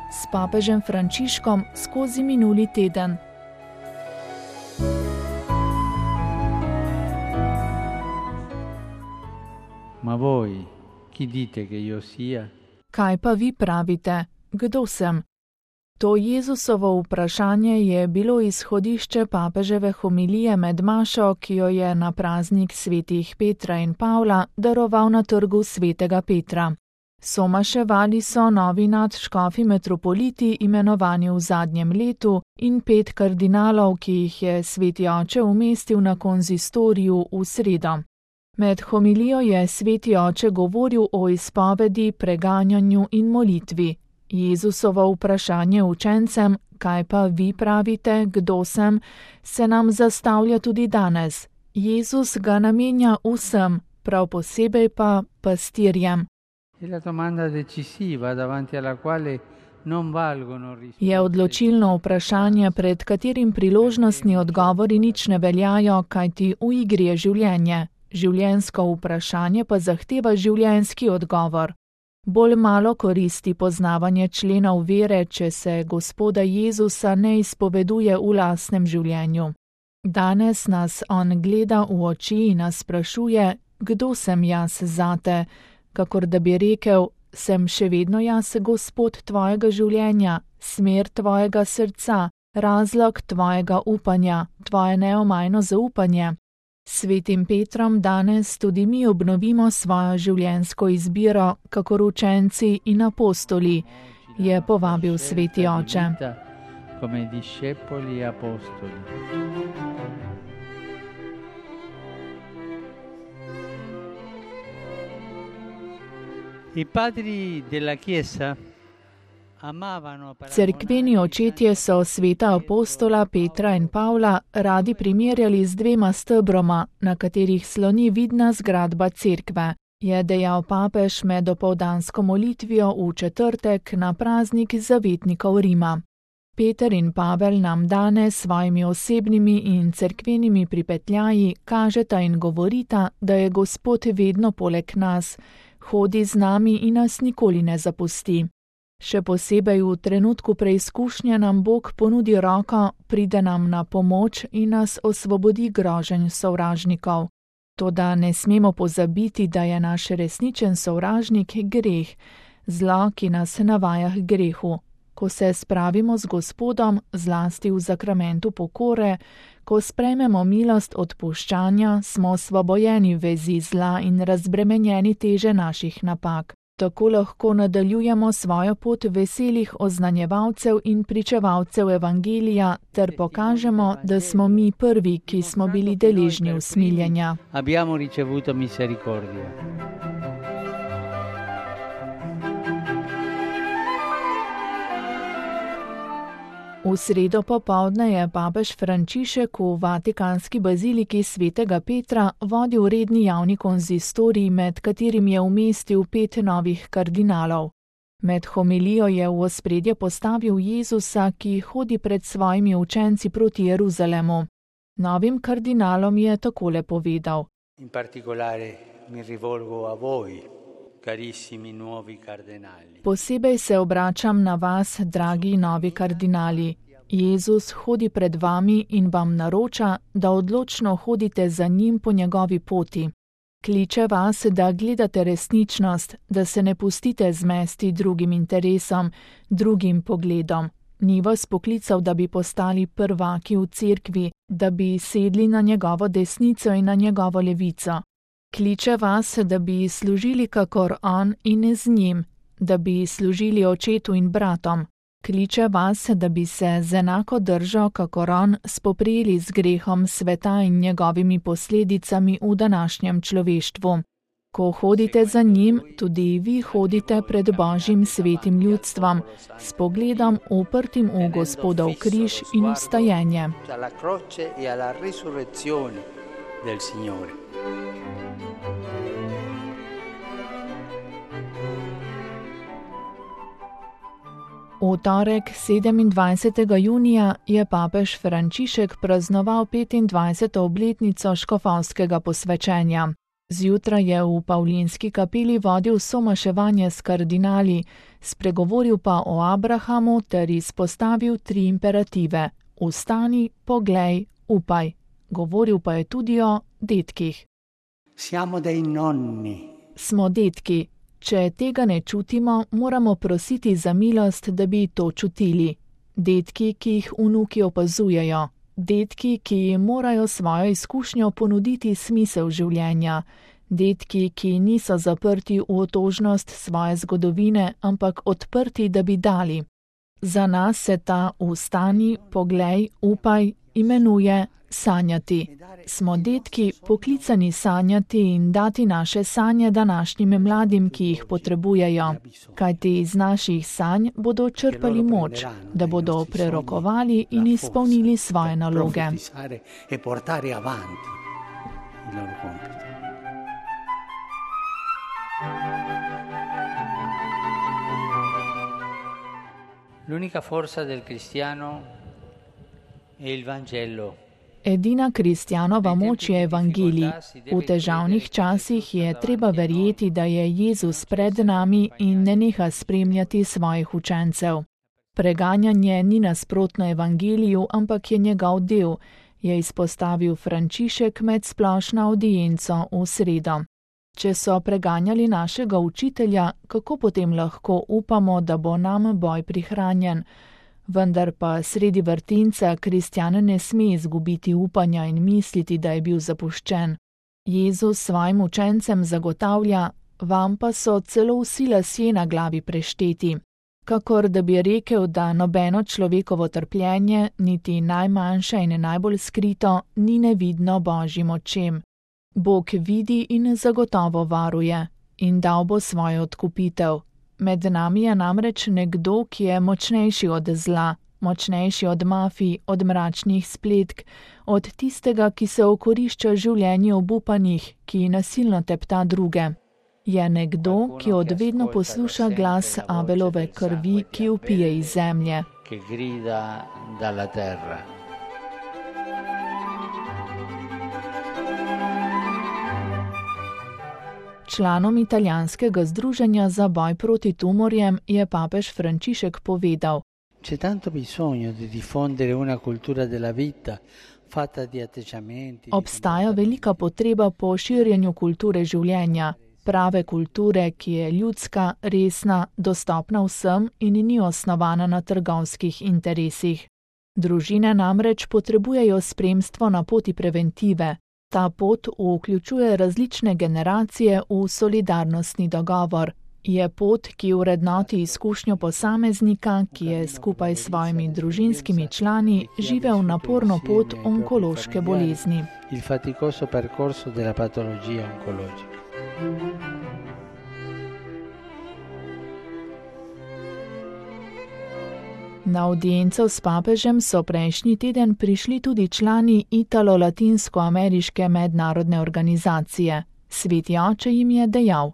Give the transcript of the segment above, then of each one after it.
s papežem Frančiškom skozi minuli teden. Ma voi, chi dite che io sia? Kaj pa vi pravite, kdo sem? To Jezusovo vprašanje je bilo izhodišče papeževe homilije med mašo, ki jo je na praznik svetih Petra in Pavla daroval na trgu svetega Petra. Somaševali so novi nadškofi metropoliti, imenovani v zadnjem letu, in 5 kardinalov, ki jih je sveti oče umestil na konzistoriju v sredo. Med homilijo je sveti oče govoril o izpovedi, preganjanju in molitvi. Jezusovo vprašanje učencem, kaj pa vi pravite, kdo sem, se nam zastavlja tudi danes. Jezus ga namenja vsem, prav posebej pa pastirjem. Je odločilno vprašanje, pred katerim priložnostni odgovori nič ne veljajo, kajti v igri je življenje. Življenjsko vprašanje pa zahteva življenjski odgovor. Bolj malo koristi poznavanje členov vere, če se Gospoda Jezusa ne izpoveduje v lastnem življenju. Danes nas on gleda v oči in nas sprašuje, kdo sem jaz zate, kakor da bi rekel, sem še vedno jaz Gospod tvojega življenja, smer tvojega srca, razlog tvojega upanja, tvoje neomajno zaupanje. Svetim Petrom danes tudi mi obnovimo svojo življenjsko izbiro, kakor učenci in apostoli, je povabil sveti oče. Cerkveni očetje so sveta apostola Petra in Pavla radi primerjali z 2 stebroma, na katerih sloni vidna zgradba cerkve, je dejal papež med opoldansko molitvijo v četrtek na praznik zavetnikov Rima. Peter in Pavel nam danes s svojimi osebnimi in cerkvenimi pripetljaji kažeta in govorita, da je Gospod vedno poleg nas, hodi z nami in nas nikoli ne zapusti. Še posebej v trenutku preizkušnje nam Bog ponudi roko, pride nam na pomoč in nas osvobodi groženj sovražnikov. Toda ne smemo pozabiti, da je naš resničen sovražnik greh, zlo, ki nas navaja k grehu. Ko se spravimo z Gospodom, zlasti v zakramentu pokore, ko sprejmemo milost odpuščanja, smo osvobojeni vezi zla in razbremenjeni teže naših napak. Tako lahko nadaljujemo svojo pot veselih oznanjevalcev in pričevalcev evangelija ter pokažemo, da smo mi prvi, ki smo bili deležni usmiljenja. V sredo popoldne je papež Frančišek v vatikanski baziliki svetega Petra vodil redni javni konzistorij, med katerim je umestil 5 novih kardinalov. Med homilijo je v ospredje postavil Jezusa, ki hodi pred svojimi učenci proti Jeruzalemu. Novim kardinalom je takole povedal. In particolare mi rivolgo a voi, carissimi nuovi cardinali. Posebej se obračam na vas, dragi novi kardinali. Jezus hodi pred vami in vam naroča, da odločno hodite za njim po njegovi poti. Kliče vas, da gledate resničnost, da se ne pustite zmesti drugim interesom, drugim pogledom. Ni vas poklical, da bi postali prvaki v cerkvi, da bi sedli na njegovo desnico in na njegovo levico. Kliče vas, da bi služili kakor on in z njim, da bi služili očetu in bratom. Kliče vas, da bi se z enako držo kakor on spoprijeli z grehom sveta in njegovimi posledicami v današnjem človeštvu. Ko hodite za njim, tudi vi hodite pred Božjim svetim ljudstvom, s pogledom uprtim v Gospodov križ in vstajenje. V torek 27. junija je papež Frančišek praznoval 25. obletnico škofovskega posvečenja. Zjutraj je v Pavlinski kapeli vodil somaševanje s kardinali, spregovoril pa o Abrahamu ter izpostavil 3 imperative: vstani, poglej, upaj. Govoril pa je tudi o dedkih. Siamo dei nonni. Smo dedki. Če tega ne čutimo, moramo prositi za milost, da bi to čutili. Dedki, ki jih vnuki opazujejo. Dedki, ki morajo svojo izkušnjo ponuditi smisel življenja. Dedki, ki niso zaprti v otožnost svoje zgodovine, ampak odprti, da bi dali. Za nas se ta vstani, poglej, upaj imenuje sanjati. Smo dedki poklicani sanjati in dati naše sanje današnjim mladim, ki jih potrebujejo, kajti iz naših sanj bodo črpali moč, da bodo prerokovali in izpolnili svoje naloge. L'unica forza del cristiano è il Vangelo. Edina kristjanova moč je evangelij. V težavnih časih je treba verjeti, da je Jezus pred nami in ne neha spremljati svojih učencev. Preganjanje ni nasprotno evangeliju, ampak je njegov del, je izpostavil Frančišek med splošno avdienco v sredo. Če so preganjali našega učitelja, kako potem lahko upamo, da bo nam boj prihranjen? Vendar pa sredi vrtinca kristjan ne sme izgubiti upanja in misliti, da je bil zapuščen. Jezus svojim učencem zagotavlja, vam pa so celo vsi lasje na glavi prešteti. Kakor da bi rekel, da nobeno človekovo trpljenje, niti najmanjše in najbolj skrito, ni nevidno Božjim očem. Bog vidi in zagotovo varuje in dal bo svojo odkupitev. Med nami je namreč nekdo, ki je močnejši od zla, močnejši od mafij, od mračnih spletk, od tistega, ki se okorišča življenje obupanih, ki nasilno tepta druge. Je nekdo, ki odvedno posluša glas Abelove krvi, ki vpije iz zemlje. Članom italijanskega združenja za boj proti tumorjem je papež Frančišek povedal: obstaja velika potreba po širjenju kulture življenja, prave kulture, ki je ljudska, resna, dostopna vsem in ni osnovana na trgovskih interesih. Družine namreč potrebujejo spremstvo na poti preventive. Ta pot vključuje različne generacije v solidarnostni dogovor. Je pot, ki vrednoti izkušnjo posameznika, ki je skupaj s svojimi družinskimi člani živel naporno pot onkološke bolezni. Na avdienco s papežem so prejšnji teden prišli tudi člani Italo-Latinsko-ameriške mednarodne organizacije. Sveti oče jim je dejal: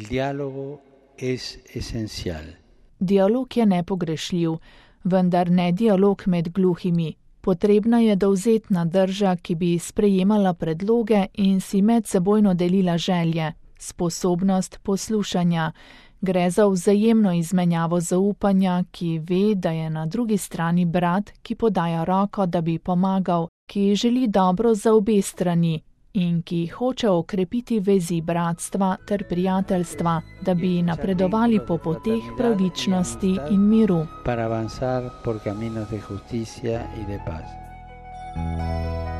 dialog je nepogrešljiv, vendar ne dialog med gluhimi. Potrebna je dovzetna drža, ki bi sprejemala predloge in si medsebojno delila želje, sposobnost poslušanja. Gre za vzajemno izmenjavo zaupanja, ki ve, da je na drugi strani brat, ki podaja roko, da bi pomagal, ki želi dobro za obe strani in ki hoče okrepiti vezi bratstva ter prijateljstva, da bi napredovali po poteh pravičnosti in miru.